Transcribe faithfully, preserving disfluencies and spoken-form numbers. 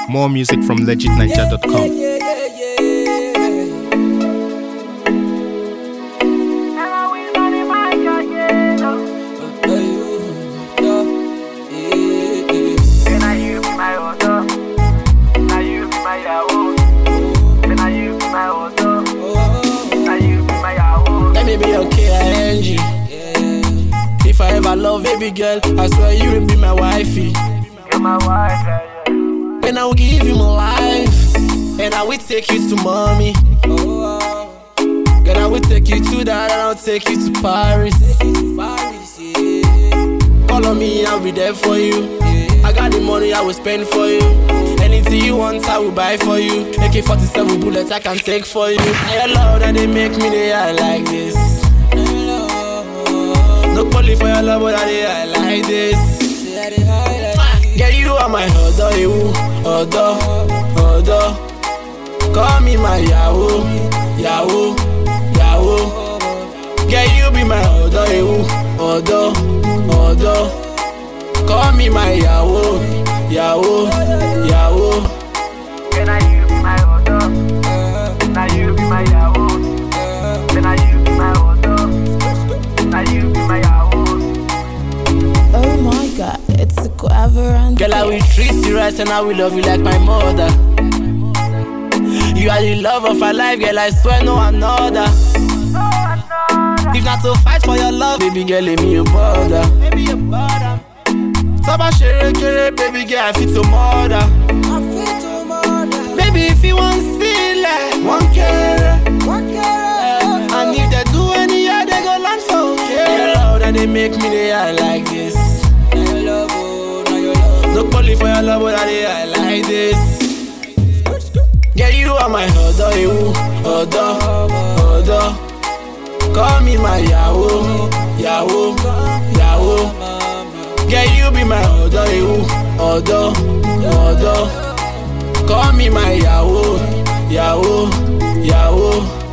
More music from legit ninja dot com. If I ever love baby girl, I swear you will be my wifey. You're my wife, yeah, yeah. And I will give you my life, and I will take you to mommy. Girl, I will take you to that, and I'll take you to Paris. Call on me, I'll be there for you. I got the money, I will spend for you. Anything you want, I will buy for you. A K forty-seven bullets, I can take for you. I love that they make me the eye like this. No bully for your love, but I like this. Yeah, you are my other, you, other, other. Call me my Yahoo, Yahoo, Yahoo. Yeah, you be my other, you, other, other. Call me my Yahoo, Yahoo, Yahoo. Can I you be my other? Now you be my Yahoo. Can I you be my other? Now you be my Yahoo. Oh my God, it's a clever and girl, I will treat you right and I will love you like my mother. You are the love of my life, girl, I swear no another. If not to fight for your love, baby girl, let me your brother. Saba shere kere, baby girl, I fit to murder. Baby, if you want still, like, one care. And if they do any year, they go land for okay. Love that they make me the eye like this. No bully for your love, but I eye like this. Yeah, you are my other, you, other, other. Call me my Yahoo, Yahoo, Yahoo. Yeah, you be my other, you, other, other. Call me my Yahoo, Yahoo, Yahoo.